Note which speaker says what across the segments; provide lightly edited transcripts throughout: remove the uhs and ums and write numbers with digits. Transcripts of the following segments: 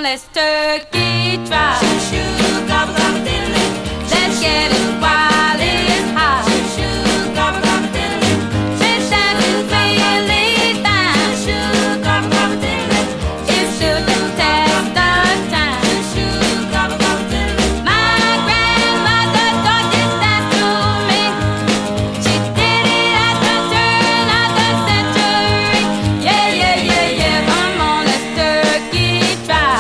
Speaker 1: let's turkey try. Shoo-shoo, gobble, gobble, diddly. Let's get it while it's hot. Shoo-shoo, gobble, gobble, diddly. Let's dance and really fine. Shoo-shoo, gobble, gobble, diddly. It's still the test of time. Shoo-shoo, gobble, gobble, diddly. My grandmother taught this dance to me. She did it at the turn of the century. Yeah, yeah, yeah, yeah. Come on, let's turkey try.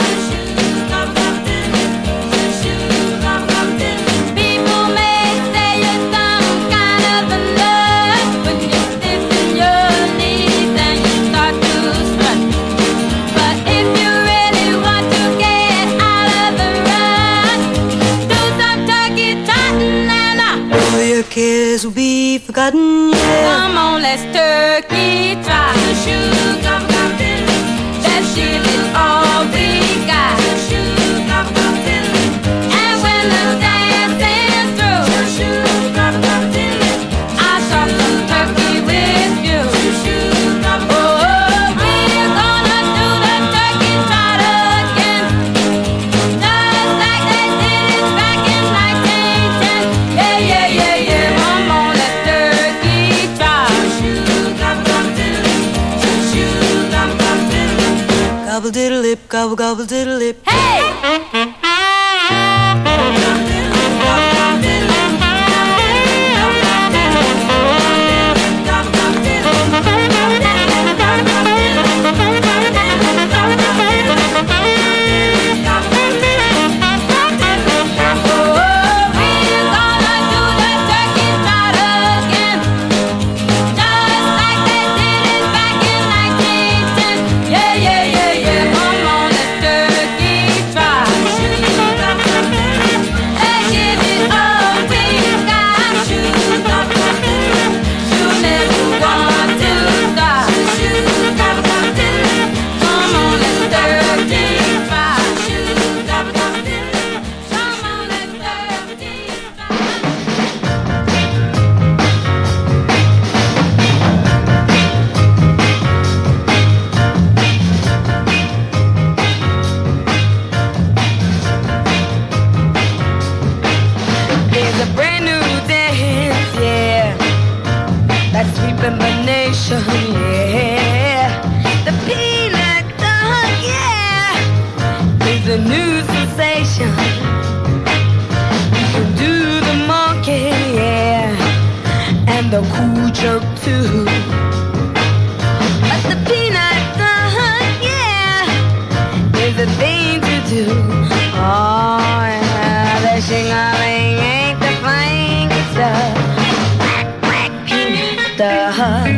Speaker 1: People may say you're some kind of a nut when you stiffen your knees and you start to strut. But if you really want to get out of the rut, do some turkey trotting and all your cares will be forgotten. Yeah. Come on, let's turkey try. Shoo, gobble, gobble, diddly. Let's give it all we got. Shoo, gobble, gobble, diddly. And when the dancing's through, shoo, gobble, gobble, diddly, I'll talk some turkey with you. Shoo, gobble, gobble, oh, we're gonna do the turkey trot again, just like they did it back in 1910. Yeah, yeah, yeah, yeah. Come on, let's turkey trot. Shoo, gobble, gobble, diddly. Shoo, gobble, gobble, diddly. Gobble diddle lip, gobble gobble diddle lip. Hey! There's a brand new dance, yeah, that's sweeping the nation, yeah. The peanut dog, yeah, is a new sensation. You can do the monkey, yeah, and the cool jerk too. But the peanut dog, yeah, is a thing to do. Oh, yeah, the shing-a-ling ain't the flying stuff. Quack, quack, peanut dog.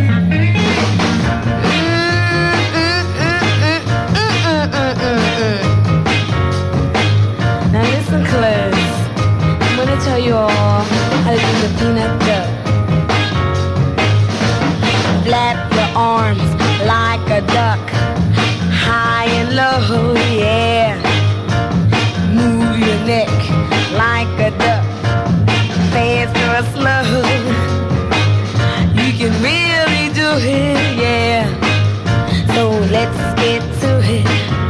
Speaker 1: Now listen close. I'm gonna tell you all how to do the peanut duck. Flap your arms like a duck, high and low, yeah. Move your neck like a duck, fast or slow. You can really do it, yeah. So let's get to it.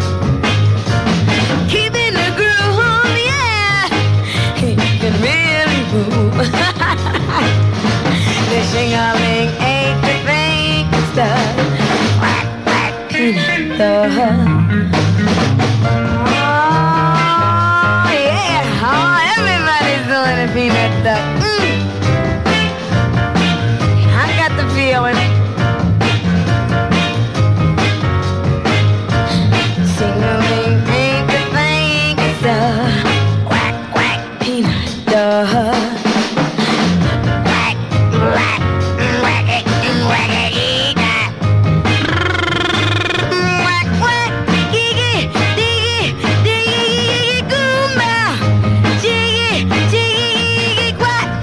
Speaker 1: Keeping the groove, yeah. You can really move. The shing-a-ling ain't the thing stuff. Quack, quack, peanut duck. Oh, yeah. Oh, everybody's doing a peanut duck. I got the feeling. Sing-a-ling ain't the thing stuff. Quack, quack, peanut duck. Quack, quack, quack it, quack it, quack. Quack, quack, giggy, diggy, diggy, goomba. Jiggy, jiggy, quack.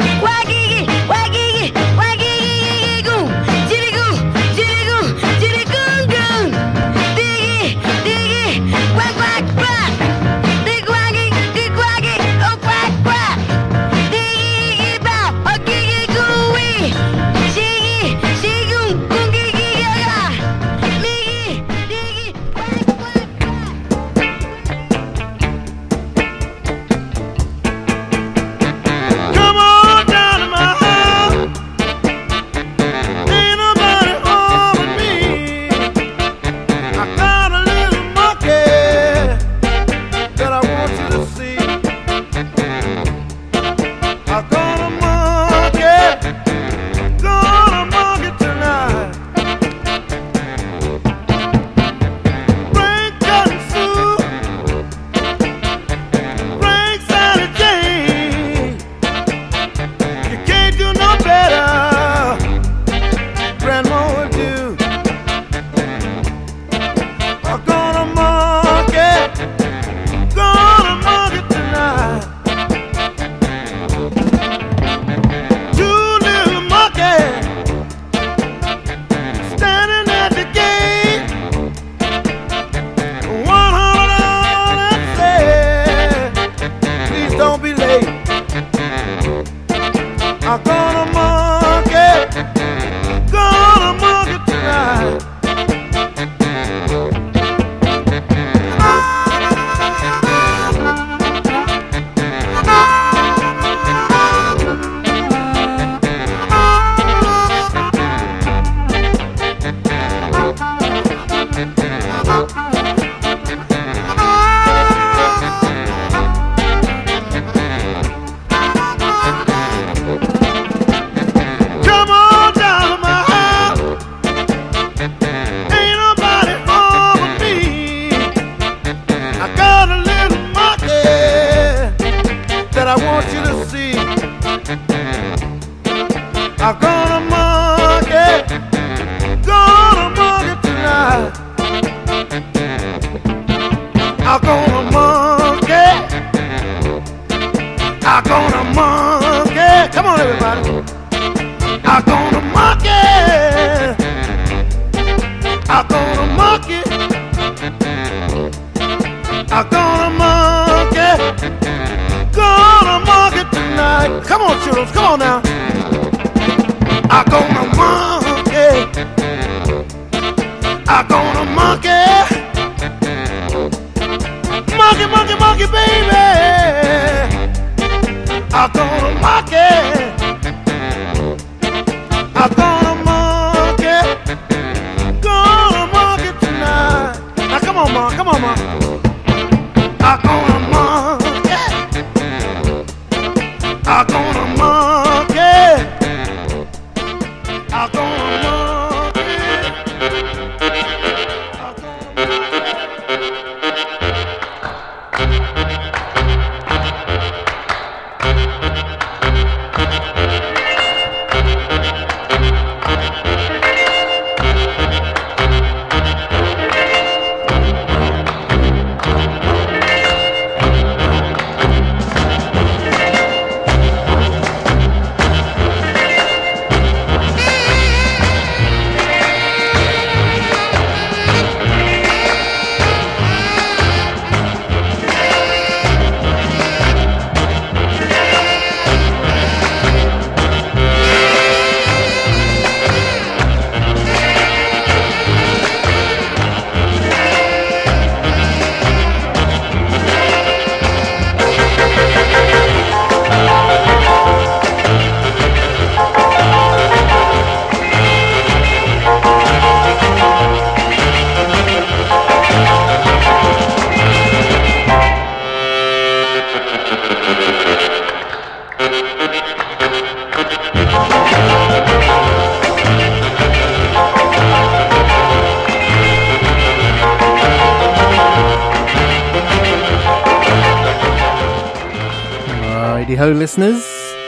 Speaker 2: Ho, listeners.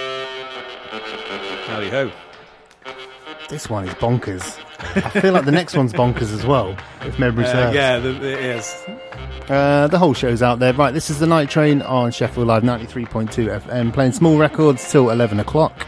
Speaker 3: Howdy ho.
Speaker 2: This one is bonkers. I feel like the next one's bonkers as well, if memory serves.
Speaker 3: Yeah, it is.
Speaker 2: The whole show's out there. Right, this is the Night Train on Sheffield Live 93.2 FM, playing small records till 11 o'clock.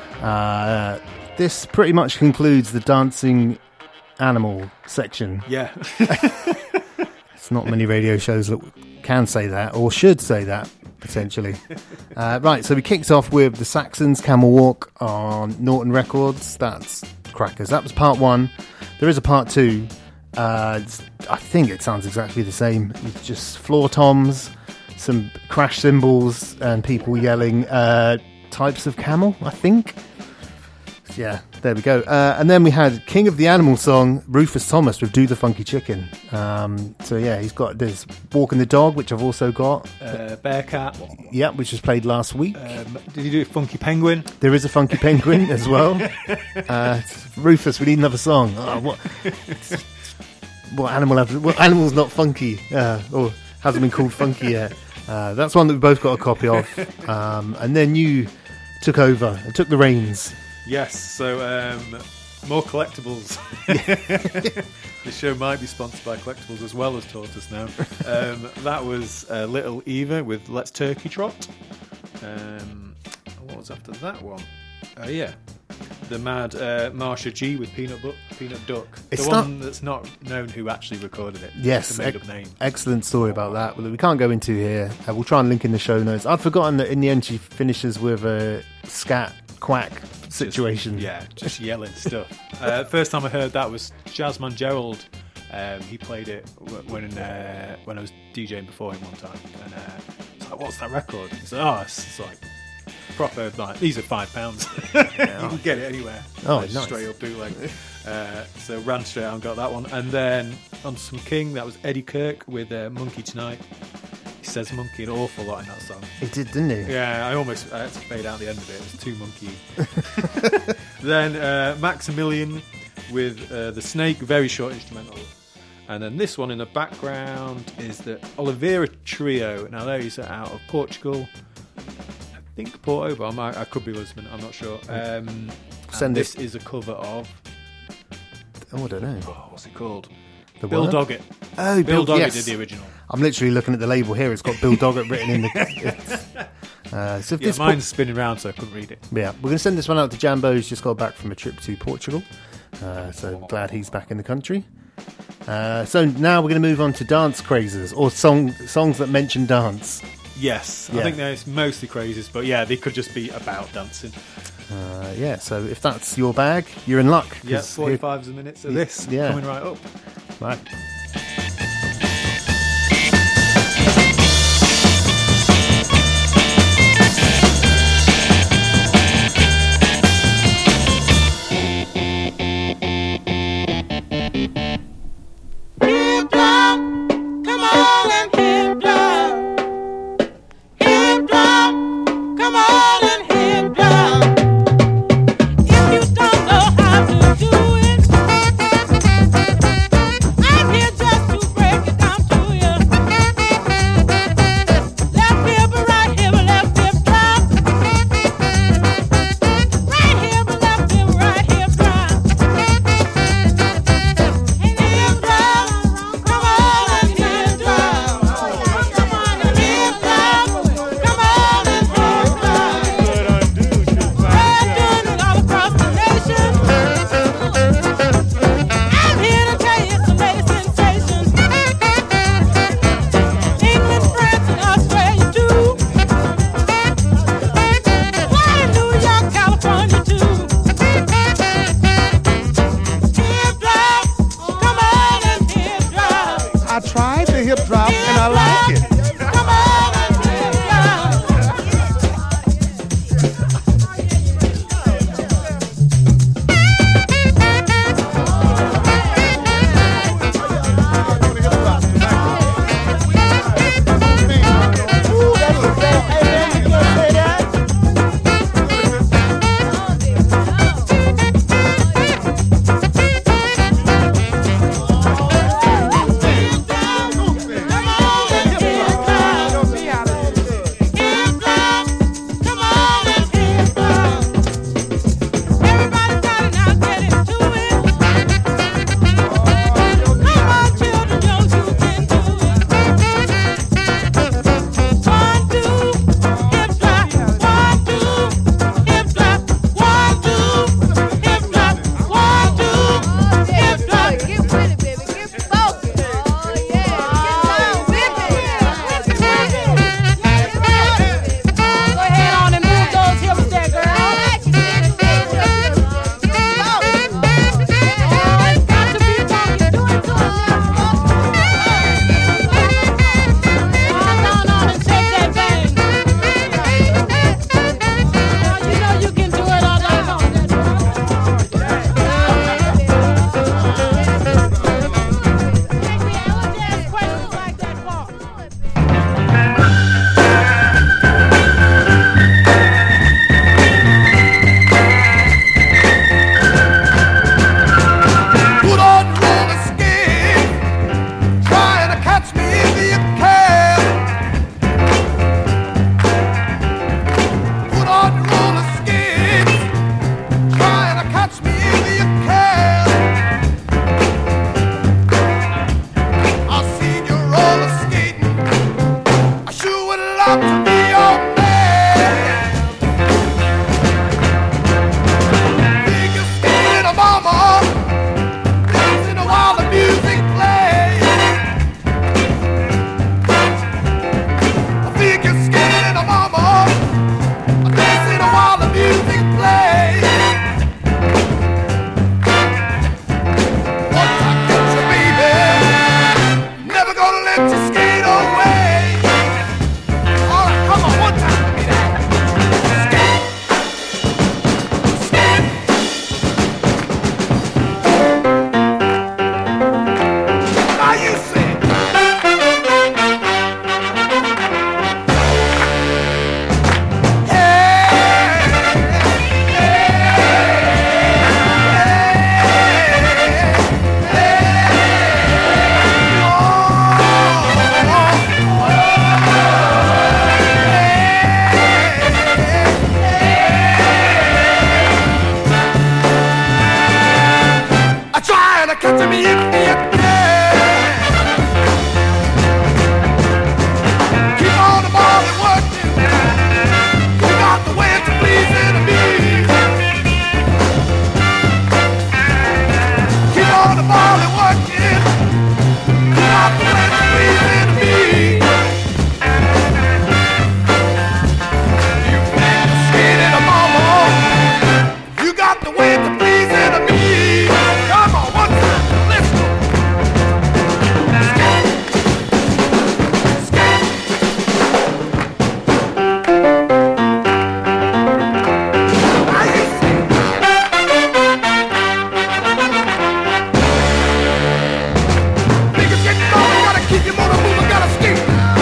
Speaker 2: This pretty much concludes the dancing animal section.
Speaker 3: Yeah.
Speaker 2: It's not many radio shows that can say that, or should say that, potentially. Right, so we kicked off with the Saxons, Camel Walk on Norton Records. That's crackers. That was part one. There is a part two. I think it sounds exactly the same. It's just floor toms, some crash cymbals, and people yelling types of camel, I think. Yeah, there we go. And then we had King of the Animal song, Rufus Thomas with Do the Funky Chicken. So yeah, he's got this Walking the Dog, which I've also got.
Speaker 3: Bearcat.
Speaker 2: Yeah, which was played last week.
Speaker 3: Did you do Funky Penguin?
Speaker 2: There is a Funky Penguin as well. Rufus, we need another song. Oh, what animal's not funky or hasn't been called funky yet? That's one that we both got a copy of. And then you took over and took the reins.
Speaker 3: Yes, so more collectibles. The show might be sponsored by collectibles as well as Tortoise now. That was Little Eva with Let's Turkey Trot. What was after that one? Yeah, the Mad Marsha G with Peanut Duck.
Speaker 2: It's
Speaker 3: the one that's not known who actually recorded it.
Speaker 2: Yes,
Speaker 3: it's a made-up name.
Speaker 2: Excellent story about that. Well, we can't go into here. We'll try and link in the show notes. I'd forgotten that in the end she finishes with a scat quack situation.
Speaker 3: Just yelling stuff. First time I heard that was Jazzman Gerald. He played it when I was DJing before him one time, and it's like, what's that record? He said, it's like proper, like, these are £5. You can get it anywhere.
Speaker 2: Nice.
Speaker 3: Straight up bootleg. So ran straight out and got that one, and then on some King, that was Eddie Kirk with Monkey Tonight. He says monkey an awful lot in that song.
Speaker 2: He did, didn't he?
Speaker 3: Yeah, I had to fade out the end of it. It was too monkey. Then Maximilian with The Snake, very short instrumental. And then this one in the background is the Oliveira Trio. Now those are out of Portugal. I think Porto, but I could be Lisbon, I'm not sure. This is a cover of...
Speaker 2: I don't know.
Speaker 3: What's it called?
Speaker 2: Bill
Speaker 3: Doggett.
Speaker 2: Oh,
Speaker 3: Bill Doggett
Speaker 2: yes.
Speaker 3: did the original.
Speaker 2: I'm literally looking at the label here. It's got Bill Doggett written in the... so if
Speaker 3: mine's spinning around, so I couldn't read it.
Speaker 2: Yeah, we're going to send this one out to Jambo, who's just got back from a trip to Portugal. So glad he's back in the country. So now we're going to move on to dance crazes, or songs that mention dance.
Speaker 3: Yes,
Speaker 2: Yeah.
Speaker 3: I think they're mostly crazes, but yeah, they could just be about dancing.
Speaker 2: So if that's your bag, you're in luck.
Speaker 3: Yeah, 45 minutes of this coming right up.
Speaker 2: Right.
Speaker 4: If you don't know how to do it, I'm here to to me if you can. Keep on the ball and working. You got the way to pleasing me. Keep on the ball and working. You got the way to pleasing me. You ain't skating a mama. You got the way to pleasing me. Come on, one time, let's go. Niggas getting mama, gotta keep your motor moving, gotta skate.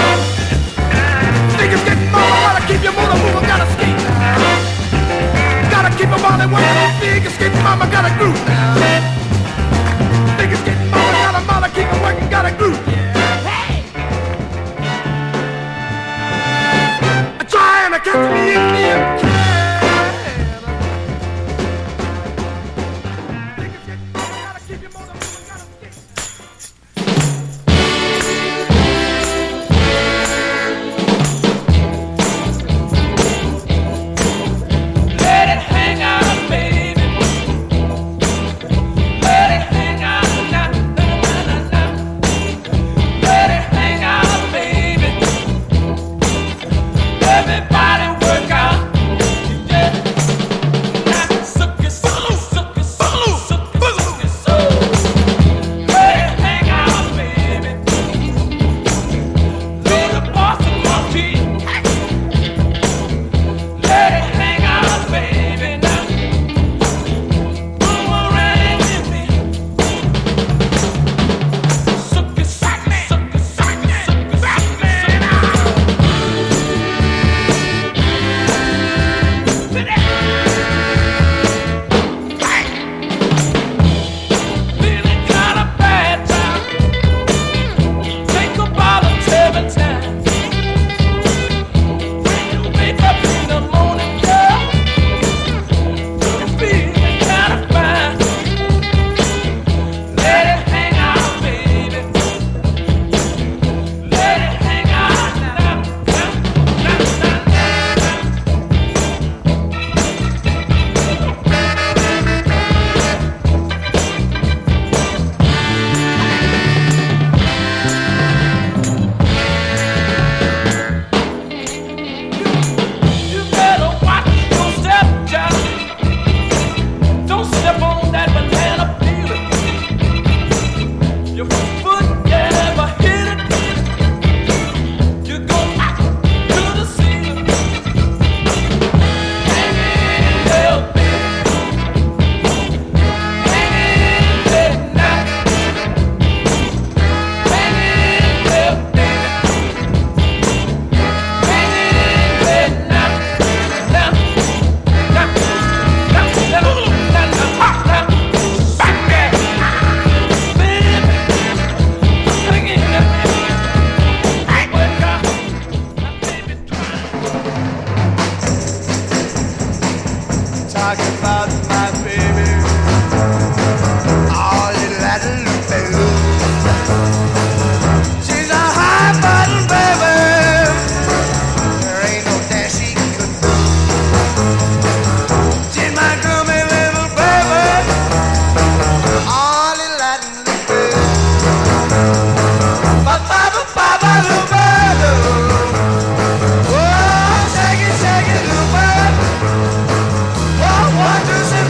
Speaker 4: Niggas getting mama, gotta keep your motor moving, gotta skate. Gotta keep a ball and working on figures, getting mama, gotta groove. Niggas getting mama, gotta mama, keep it working, gotta groove. Hey! Trying to catch me if you can. Niggas getting mama, gotta keep your motor moving, gotta skate.
Speaker 5: Let it hang out, baby. Let it hang out, na na na na. Let it hang out, baby. Everybody work out, yeah. Now suck it, suck it, suck it, suck it, suck it, suck it, suck it. Let it hang out, baby. Leave the boss in my feet. Let it hang out, baby. Now move around with me. Suck it, suck it, suck it, suck it, suck it, suck it, suck it. Feeling kinda bad time. Think about it every time. When you wake up in the morning, girl, you're feeling kinda fine. Let it hang out, baby. Let it hang out now, now, now, now, You better watch your step, child. Don't step on that banana peel. Your foot never hit it. You go out to the ceiling. Hang in there, baby. Hang in there now. Hang in there, baby. Hang in there now. Now, now, now, now, now, back there, baby. Hang in there, baby. Work out, my baby,
Speaker 4: Talk about my baby. Oh, little baby. She's a high button baby. There ain't no dance she could do. She's my groomy little baby. Oh, little baby. Ba-ba-ba-ba-ba, little baby. Oh, shake it, little baby. Oh, what to say?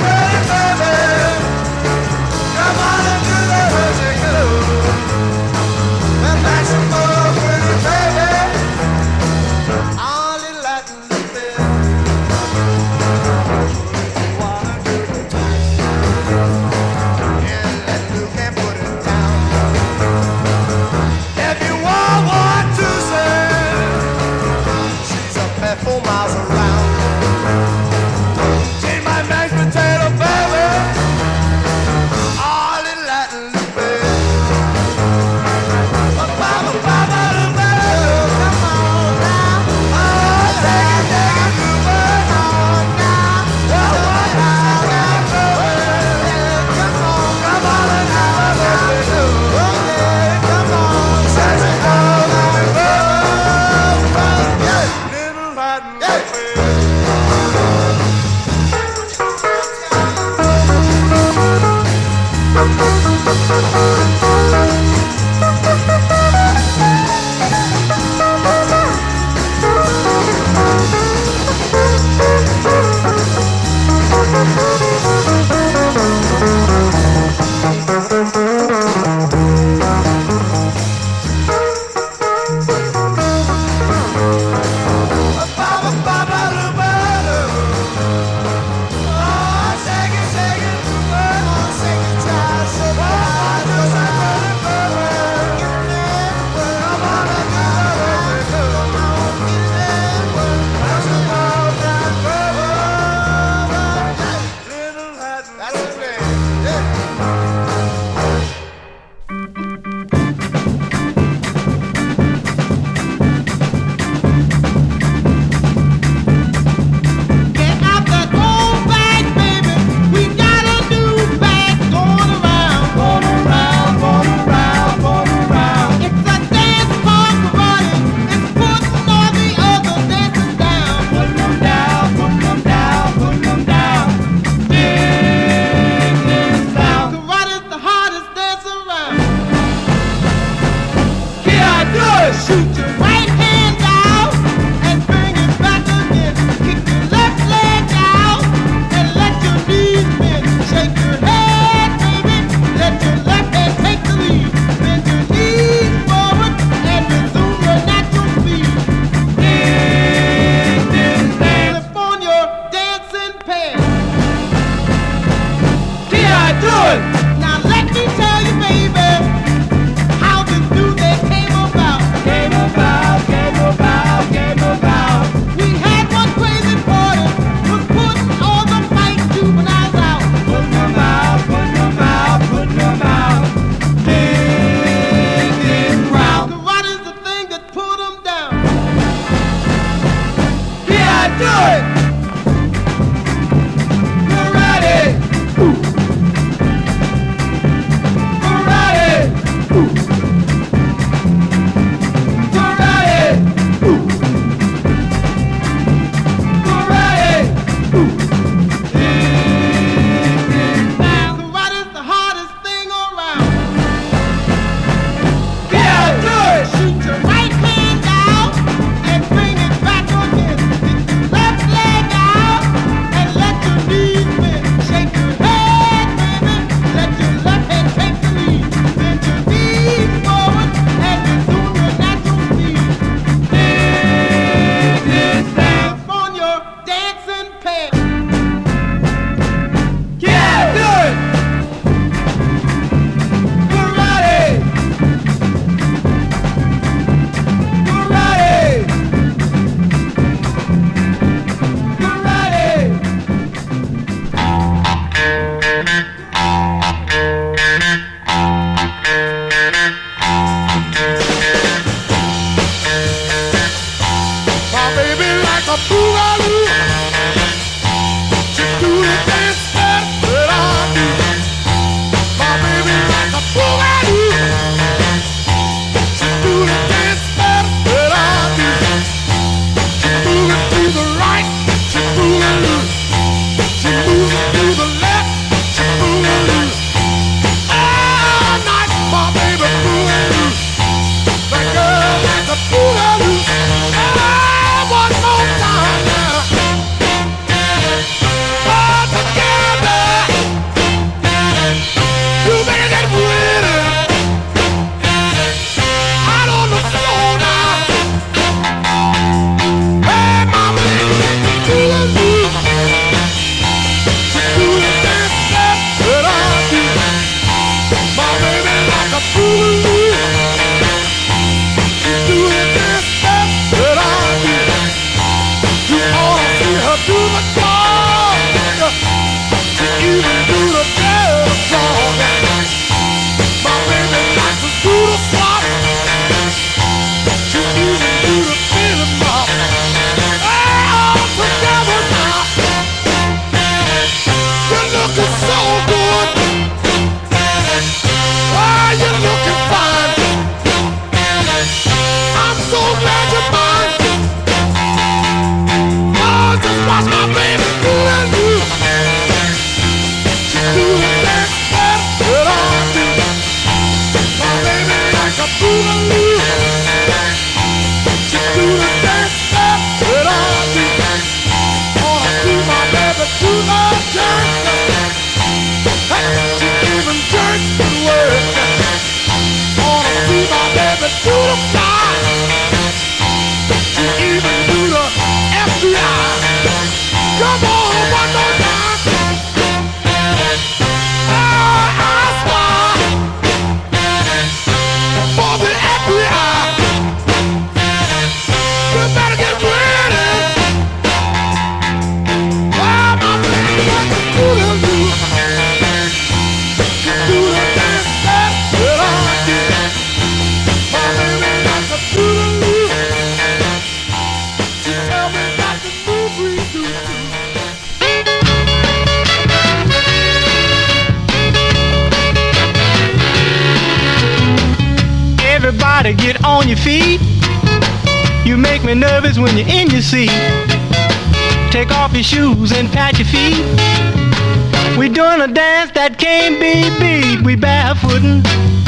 Speaker 6: Everybody get on your feet. You make me nervous when you're in your seat. Take off your shoes and pat your feet. We doing a dance that can't be beat. We barefootin'.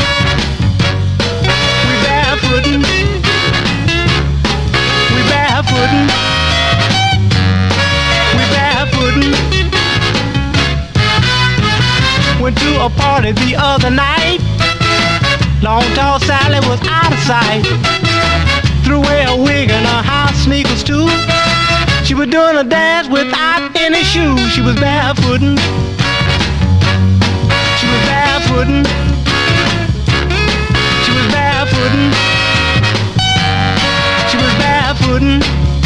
Speaker 6: We barefootin'. We barefootin'. We barefootin'. Went to a party the other night. Long tall Sally was out of sight. Threw away her wig and her high sneakers too. She was doing a dance without any shoes. She was barefootin'. She was barefootin'. She was barefootin'. She was barefootin'.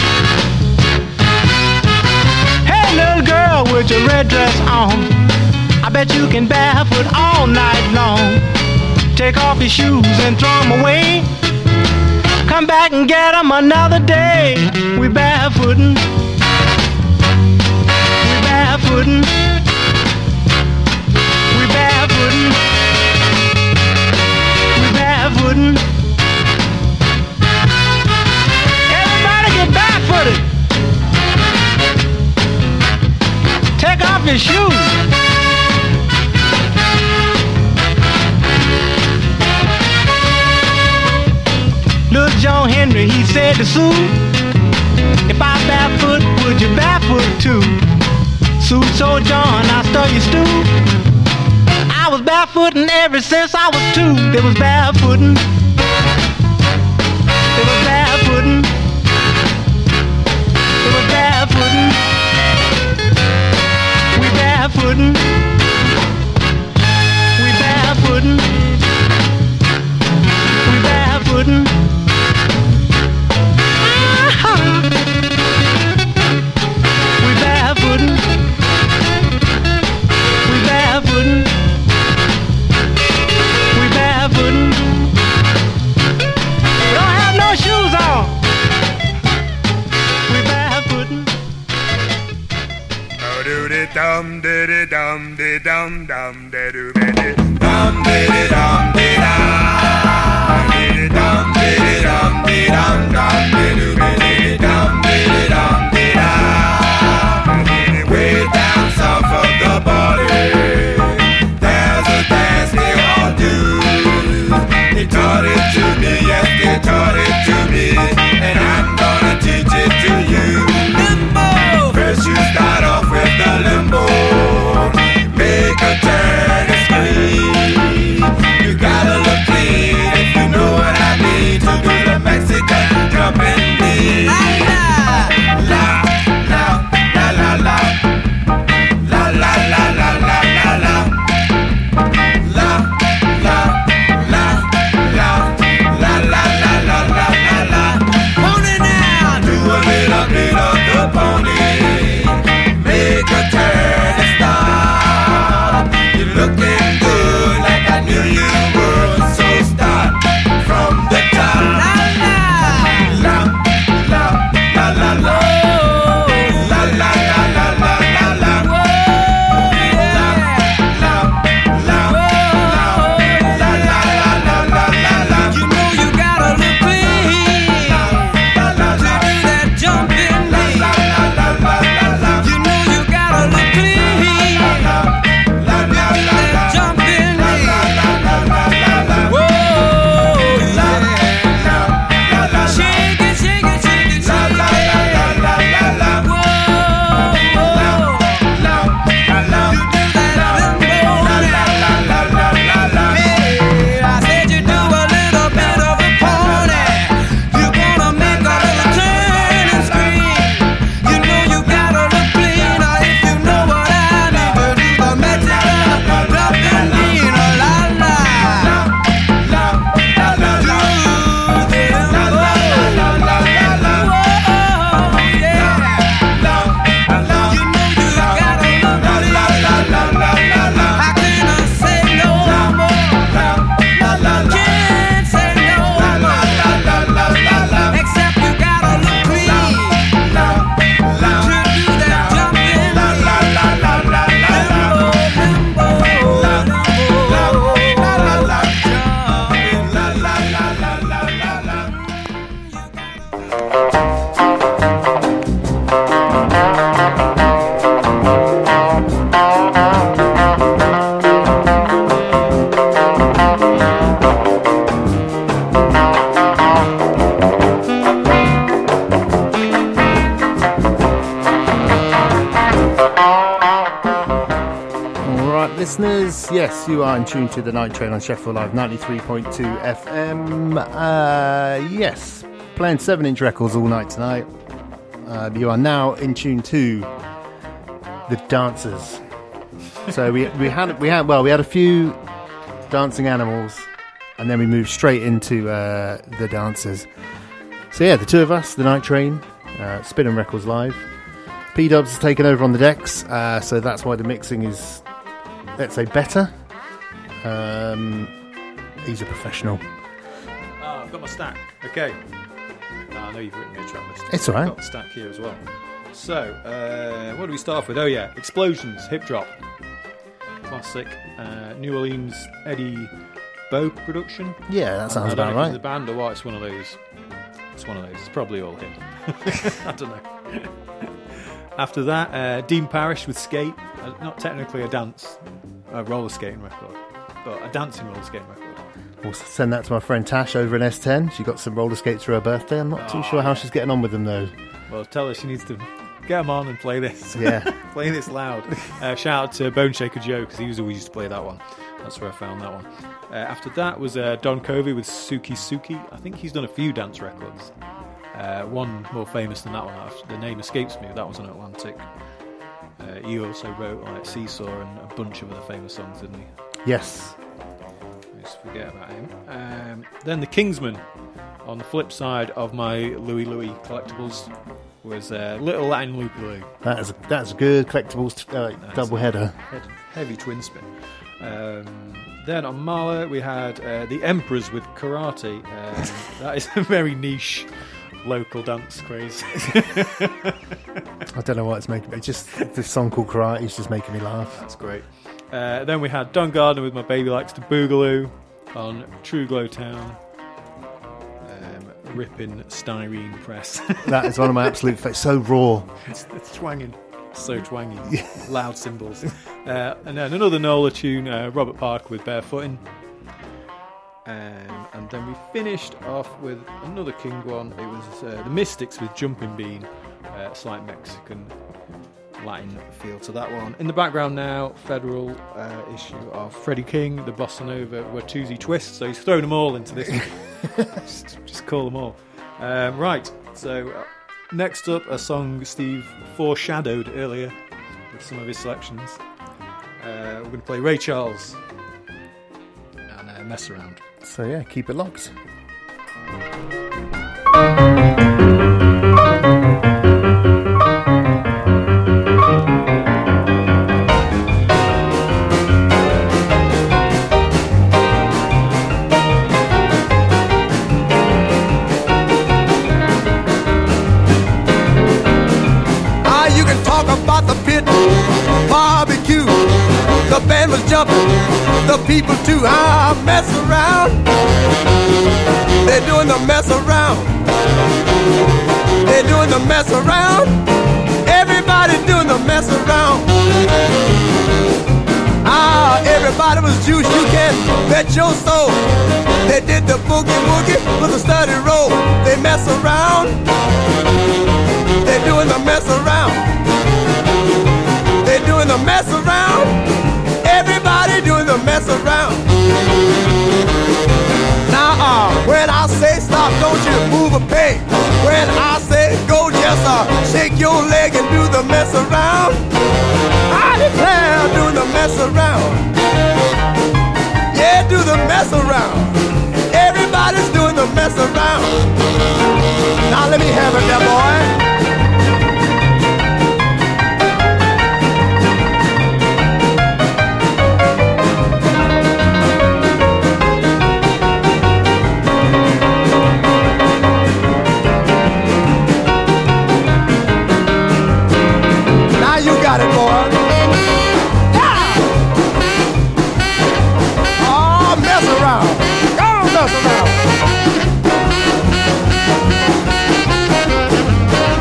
Speaker 6: Hey little girl with your red dress on, I bet you can barefoot all night long. Take off your shoes and throw them away. Come back and get them another day. We barefootin'. We barefootin'. We barefootin'. We barefootin'. Everybody get barefooted. Take off your shoes. Little John Henry, he said to Sue, if I barefoot, would you barefoot too? Sue told John, I stir your stew. I was barefootin' ever since I was 2. They was barefootin'. They was barefootin'. They was barefootin'. We barefootin'. We barefootin'. We barefootin'. We barefootin'. We barefootin'. We barefootin'. We don't have no shoes on. We barefootin'.
Speaker 4: Oh, do-de-dum, de-de-dum, de-dum, dum, de-do-be-de. Dum, de-de-dum, de-dum. De-de-dum, de-de-dum, de-dum, dum, de-do-be-de. Dum, de-de-dum, de-dum. Way down south of the border, there's a dance they all do. They taught it to me, yes, they taught it to me, and I'm gonna teach it to you. Limbo! First you start off with the limbo. Make a turn and scream. You gotta look clean if you know what I mean. To do the Mexican jumping beat.
Speaker 2: listeners. Yes, you are in tune to the Night Train on Sheffield Live 93.2 FM. Yes, playing 7-inch records all night tonight. You are now in tune to the dancers. So we had a few dancing animals, and then we moved straight into the dancers. So yeah, the two of us, the Night Train, spinning records live. P-Dubs has taken over on the decks, so that's why the mixing is, let's say, better. He's a professional.
Speaker 3: Oh, I've got my stack. Okay. I know you've written me a track list.
Speaker 2: It's all right.
Speaker 3: I've got the stack here as well. So, what do we start off with? Oh yeah, Explosions, Hip Drop. Classic. New Orleans Eddie Bo production.
Speaker 2: Yeah, that sounds
Speaker 3: I don't
Speaker 2: about
Speaker 3: know if
Speaker 2: right.
Speaker 3: it's the band or what, it's one of those. It's probably all him. I don't know. After that, Dean Parrish with Skate. Not technically a roller skating record, but a dancing roller skating record.
Speaker 2: We'll send that to my friend Tash over in S10. She got some roller skates for her birthday. I'm not too sure how she's getting on with them though.
Speaker 3: Well, tell her she needs to get them on and play this.
Speaker 2: Yeah.
Speaker 3: Play this loud. Shout out to Bone Shaker Joe, because he was always used to play that one. That's where I found that one. After that was Don Covey with Suki Suki. I think he's done a few dance records. One more famous than that one. The name escapes me. That was on Atlantic. He also wrote like Seesaw and a bunch of other famous songs, didn't he?
Speaker 2: Yes.
Speaker 3: I just forget about him. Then the Kingsmen, on the flip side of my Louie Louie collectibles, was Little Latin Loopy Loo.
Speaker 2: That's a good collectibles double header.
Speaker 3: Heavy twin spin. Then on Marla we had the Emperors with Karate. That is a very niche local dance craze.
Speaker 2: I don't know what it's making, but just this song called Karate is just making me laugh.
Speaker 3: That's great. Then we had Don Gardner with My Baby Likes to Boogaloo on True Glow Town. Ripping styrene press.
Speaker 2: That is one of my absolute favorites. So raw.
Speaker 3: It's twanging. So twangy. Loud cymbals. And then another Nola tune, Robert Parker with Barefootin'. And then we finished off with another King one. It was the Mystics with Jumping Bean. Slight Mexican Latin feel to that one. In the background now, Federal issue of Freddie King, the Bossa Nova Watusi Twist. So he's thrown them all into this one. just call them all. Right, so next up, a song Steve foreshadowed earlier with some of his selections. We're going to play Ray Charles and Mess Around.
Speaker 2: So yeah, keep it locked.
Speaker 4: You can talk about the pit, barbecue. The band was jumping, the people too. Mess around. They're doing the mess around. They're doing the mess around. Everybody doing the mess around. Everybody was juice, you can bet your soul. They did the boogie woogie with a steady roll. They mess around. They're doing the mess around. They're doing the mess around. Everybody doing the mess around. Now, when I say stop, don't you move a peg. When I say go, just shake your leg and do the mess around. I declare, do the mess around. Yeah, do the mess around. Everybody's doing the mess around. Now let me have it there, boy. Got it, boy. Yeah. Oh, mess around. Go mess around.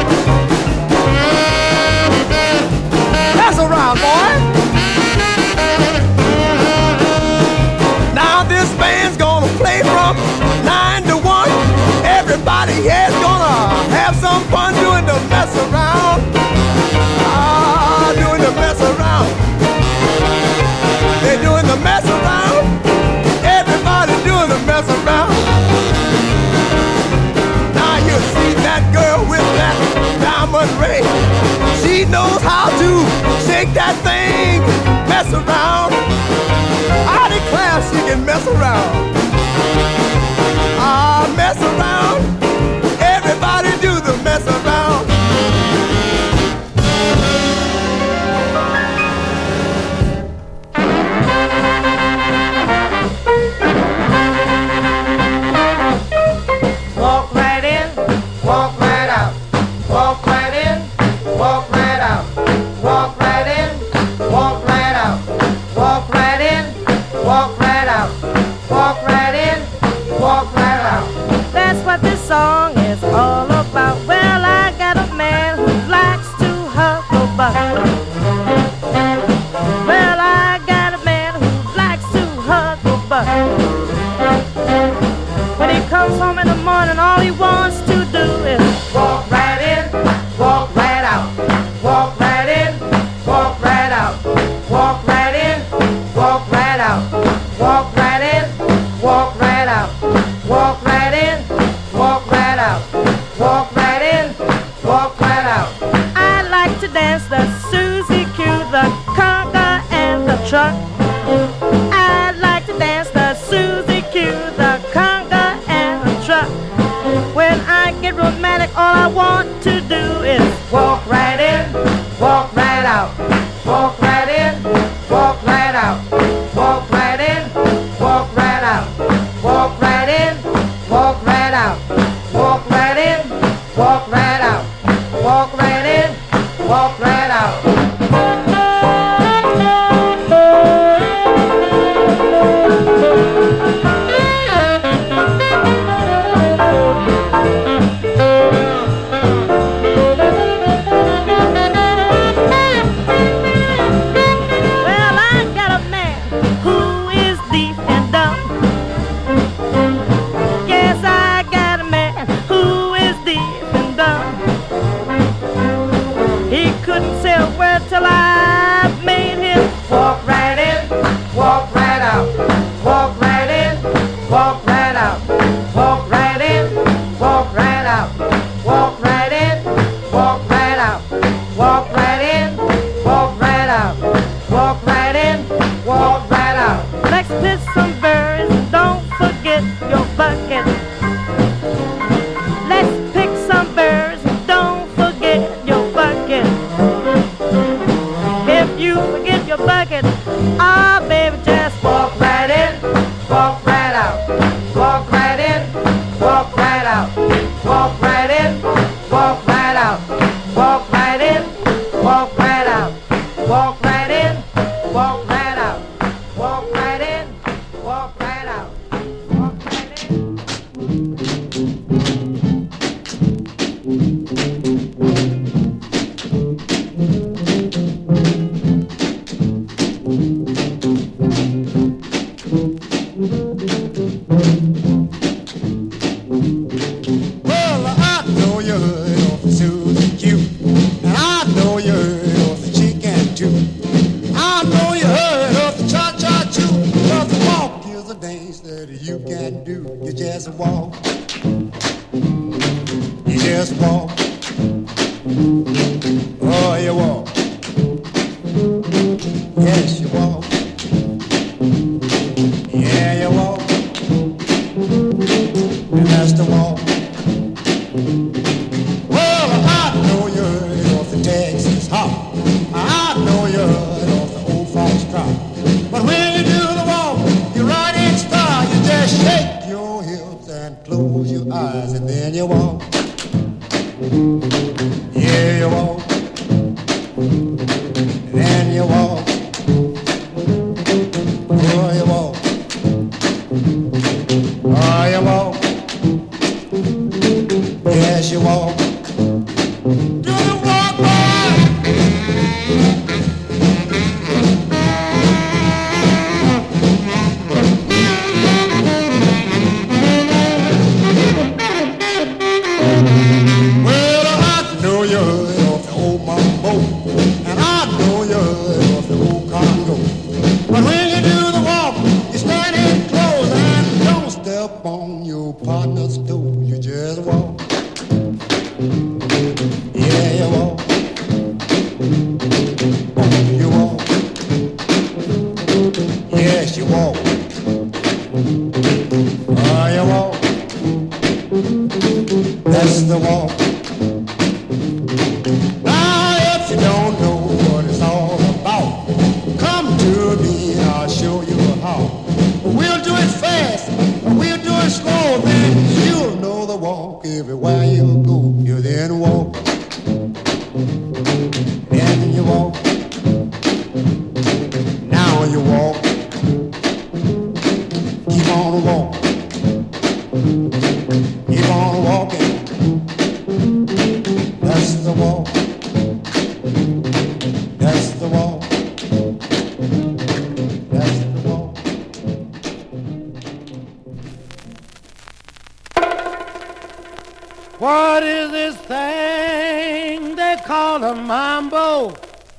Speaker 4: that thing mess around. I declare she can mess around. Mess around. Everybody do the mess around.
Speaker 5: Walk right in, walk right out. Walk right in, walk right out. Walk right in, walk right out. Walk right in, walk right out. Walk right in, walk right out. That's what this song is all about. Well, I got a man who likes to hustle buck. Well, I got a man who likes to hustle buck. When he comes home in the morning, all he wants to do is walk right in, walk right out. Walk right in, walk right out. Walk right in, walk right out. Walk right in, walk right out. Walk right in, walk right out. Walk right in, walk right out. I like to dance the Susie Q, the conga, and the truck. I like to dance the Susie Q, the conga, and the truck. When I get romantic, all I want to do is walk right in, walk right out. Walk right in, walk right out. Walk right in, walk right out. Walk right in, walk right out. Walk right in, walk right out. Walk right in, walk right out. Well, I got a man who is deep and dumb. Yes, I got a man who is deep and dumb. He couldn't say a word till I made him walk right in, walk right out. Walk right in, walk right out. Walk right in, walk right out. Walk right in, walk right out. Walk right in, walk right out. Walk right in, walk right out. Let's pick some berries and don't forget your bucket. Let's pick some berries and don't forget your bucket. If you forget your bucket, ah, baby, just walk right in, walk right out. Walk right in, walk right out. Walk right in, walk right out. Walk right in, walk right out. Walk right in, walk right out. Walk right in, walk right out. Walk right in.
Speaker 4: Well, I know you heard of the Susie Q, and I know you heard of the chicken too. I know you heard of the cha-cha-choo, but the walk is a dance that you can do. You just walk, you just walk, oh, you walk, yes, you walk, yeah, you walk, and that's the walk. Well, I know you heard of the Texas hop. I know you heard of the old foxtrot. But when you do the walk, you ride in style. You just shake your hips and close your eyes, and then you walk. Yeah, you walk. Then you walk.
Speaker 7: What is this thing they call a mambo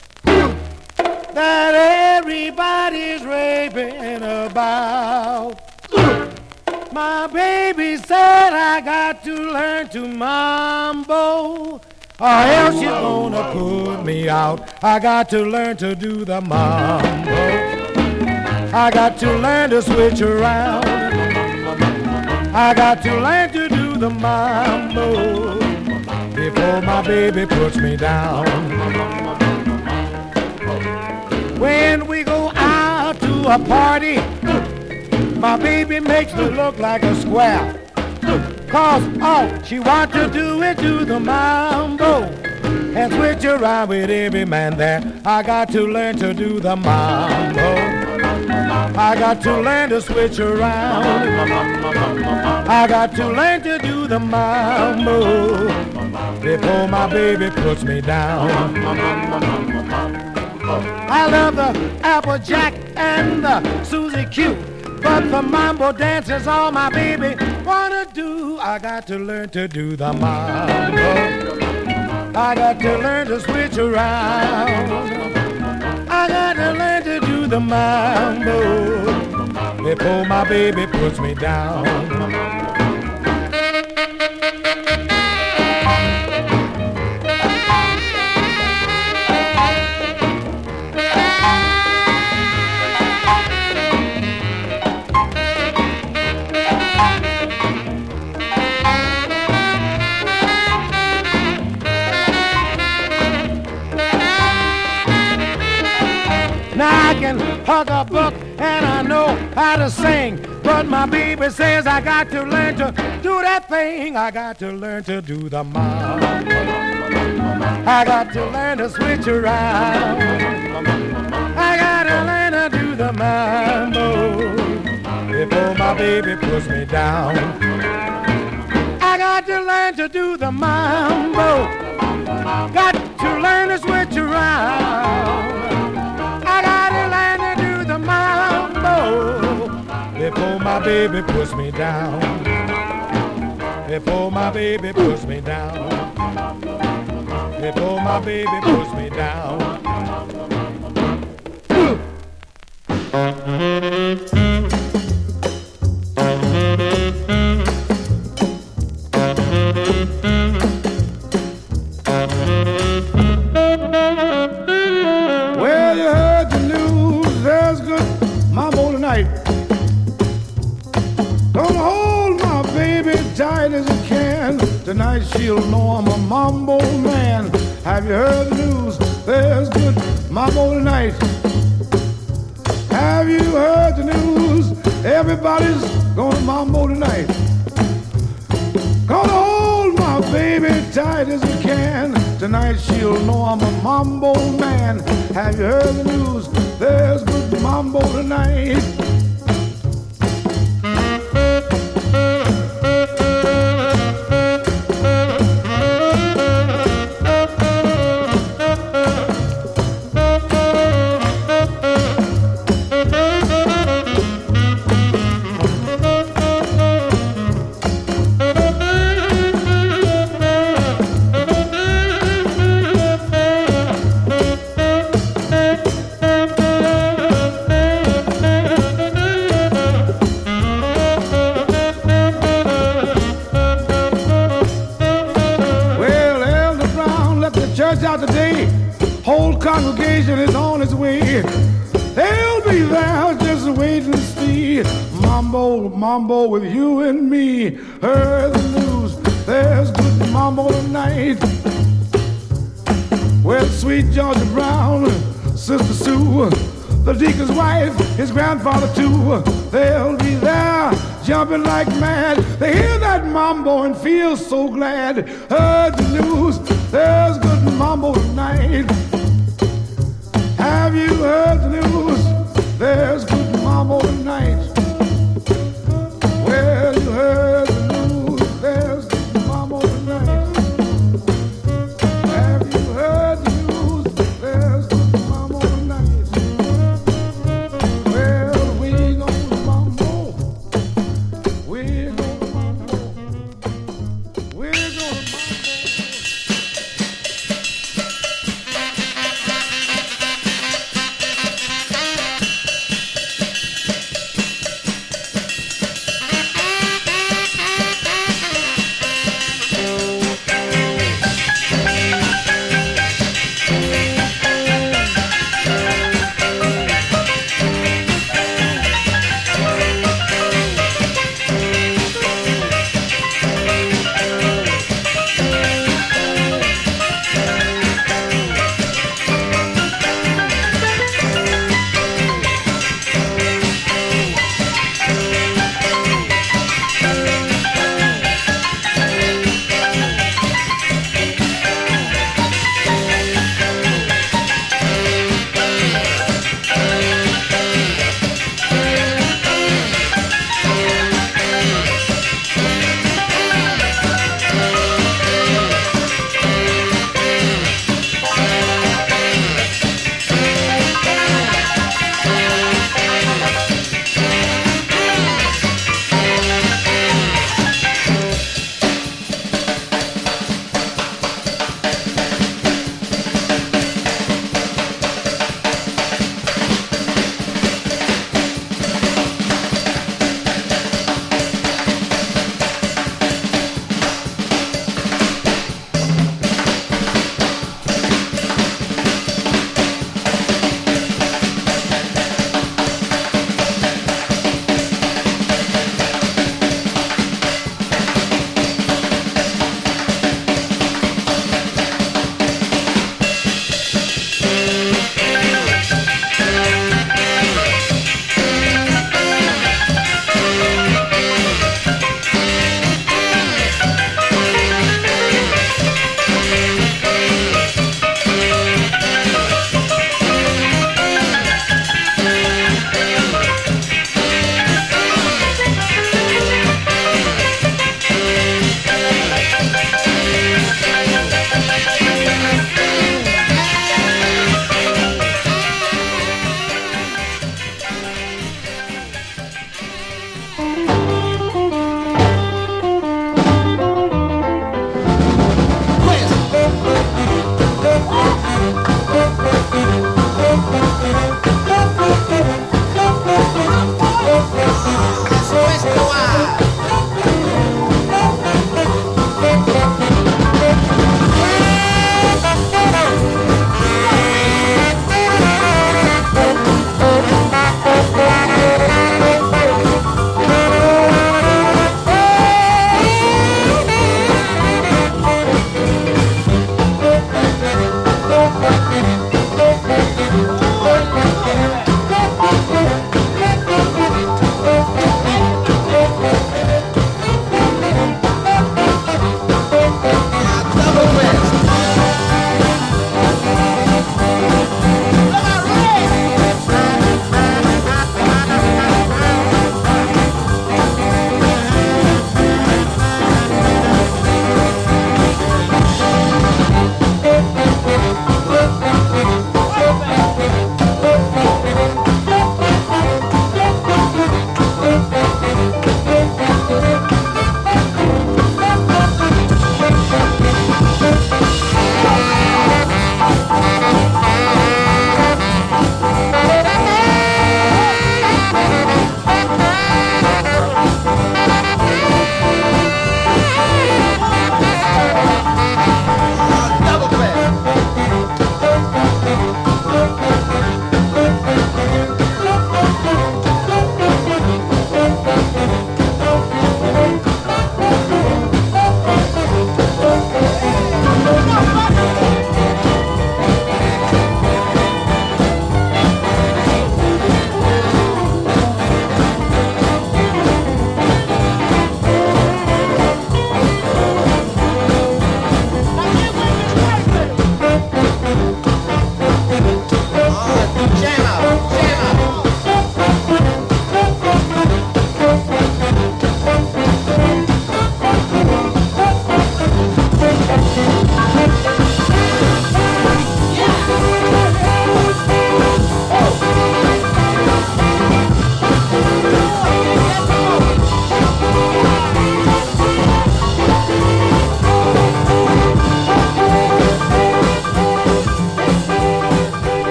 Speaker 7: that everybody's raving about? My baby said I got to learn to mambo, or else she's gonna put me out. I got to learn to do the mambo. I got to learn to switch around. I got to learn to do the mambo before my baby puts me down. When we go out to a party, my baby makes me look like a square. 'Cause all she wants to do is do the mambo and switch around with every man there. I got to learn to do the mambo. I got to learn to switch around. I got to learn to do the mambo before my baby puts me down. I love the Applejack and the Susie Q, but the mambo dance is all my baby wanna do. I got to learn to do the mambo. I got to learn to switch around. I got to learn to do the mambo before my baby puts me down. Now I can hug a book and I know how to sing, but my baby says I got to learn to do that thing. I got to learn to do the mambo. I got to learn to switch around. I got to learn to do the mambo before my baby puts me down. I got to learn to do the mambo. Got to learn to switch around. I gotta learn to do the mambo before my baby puts me down. Before my baby puts me down. Before my baby puts me down.
Speaker 8: Well, you heard the news, there's good mambo tonight. Don't hold my baby tight as you can. Tonight she'll know I'm a mambo man. Have you heard the news, there's good mambo tonight? Have you heard the news, everybody's gonna mambo tonight? Gonna hold my baby tight as you can. Tonight she'll know I'm a mambo man. Have you heard the news? There's good mambo tonight. Out today, whole congregation is on its way. They'll be there just waiting to see mambo, mambo with you and me. Heard the news, there's good mambo tonight. Well, sweet Georgia Brown, Sister Sue, the deacon's wife, his grandfather too. They'll be there jumping like mad. They hear that mambo and feel so glad. Heard the news, there's good mambo tonight. Have you heard the news? There's good mambo tonight. Well, you heard the news. There's good mambo tonight. Have you heard the news? There's good mambo tonight. Well, we're gonna mambo. We're gonna mambo. We're gonna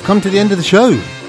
Speaker 2: we've come to the end of the show.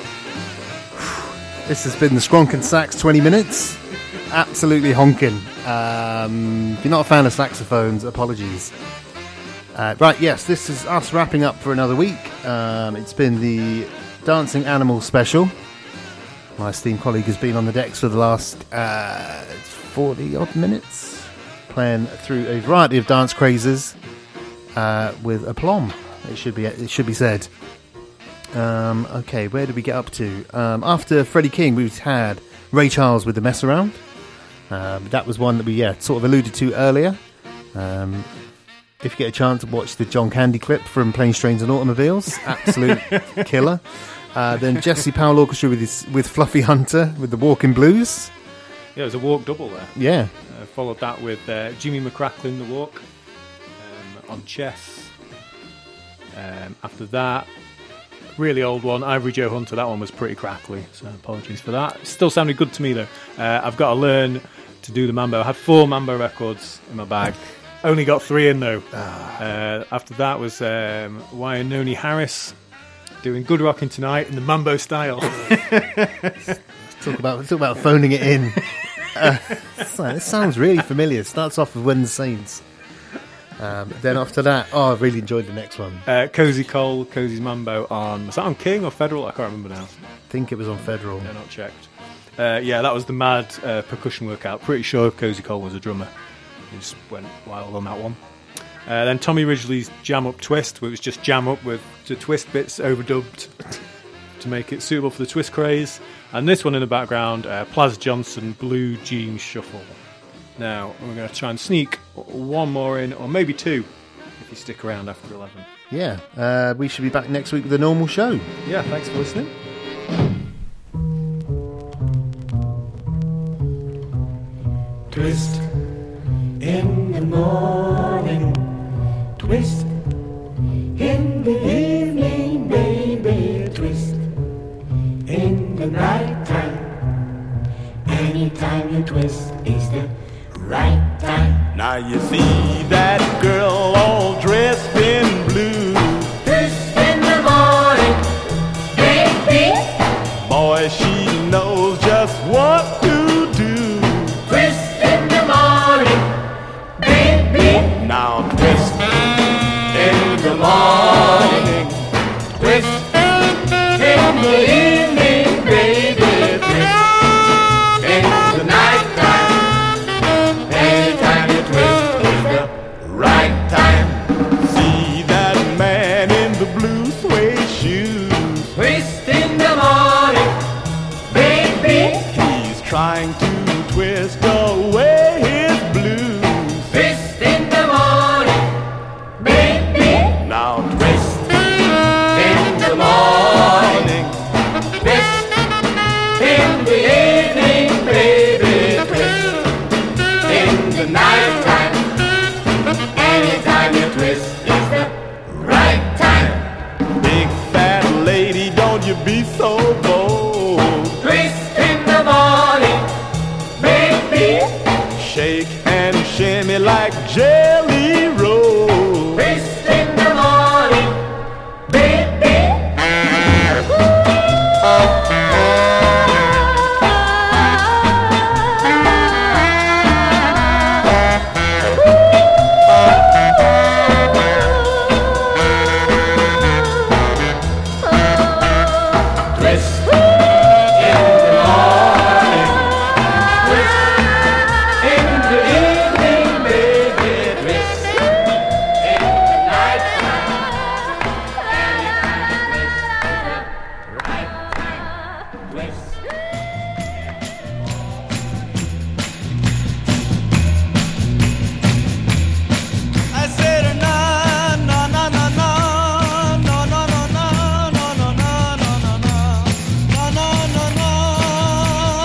Speaker 2: This has been the Skronk and Sax 20 minutes. Absolutely honking. If you're not a fan of saxophones, apologies. Right, yes, this is us wrapping up for another week. It's been the Dancing Animals special. My esteemed colleague has been on the decks for the last 40 odd minutes, playing through a variety of dance crazes with aplomb. It should be said. Okay, where did we get up to? After Freddie King, we had Ray Charles with the Mess Around. That was one that we sort of alluded to earlier. If you get a chance to watch the John Candy clip from Planes, Trains and Automobiles, absolute killer. Then Jesse Powell Orchestra with Fluffy Hunter with the Walking Blues.
Speaker 3: Yeah, it was a walk double there.
Speaker 2: Yeah.
Speaker 3: Followed that with Jimmy McCracklin, The Walk, on chess. After that, really old one, Ivory Joe Hunter. That one was pretty crackly, so apologies for that. Still sounded good to me though. I've got to learn to do the mambo. I had 4 mambo records in my bag. Only got 3 in though. After that was Wyononi Harris doing Good Rockin' Tonight in the mambo style.
Speaker 2: Talk about phoning it in. This sounds really familiar. It starts off with When the Saints. Then after that, I really enjoyed the next one.
Speaker 3: Cozy Cole, Cozy's Mambo was that on King or Federal? I can't remember now.
Speaker 2: I think it was on Federal.
Speaker 3: Yeah, not checked. That was the mad percussion workout. Pretty sure Cozy Cole was a drummer. He just went wild on that one. Then Tommy Ridgely's Jam Up Twist, which was just jam up with the twist bits overdubbed to make it suitable for the twist craze. And this one in the background, Plaz Johnson, Blue Jeans Shuffle. Now, we're going to try and sneak one more in, or maybe 2, if you stick around after 11.
Speaker 2: Yeah, we should be back next week with a normal show.
Speaker 3: Yeah, thanks for listening.
Speaker 7: Twist in the morning, twist in the evening, baby, twist in the night time. Anytime you twist is the right time.
Speaker 5: Now you see that girl all dressed in blue.
Speaker 7: Twist in the morning, baby,
Speaker 5: Boy, she knows just what to do.
Speaker 7: twist in the morning, baby,
Speaker 5: Now twist
Speaker 7: in the morning, twist in the evening, baby, twist in the night time. Anytime you twist is the right time.
Speaker 5: see that man in the blue suede shoes.
Speaker 7: Twist in the morning, baby,
Speaker 5: He's trying to twist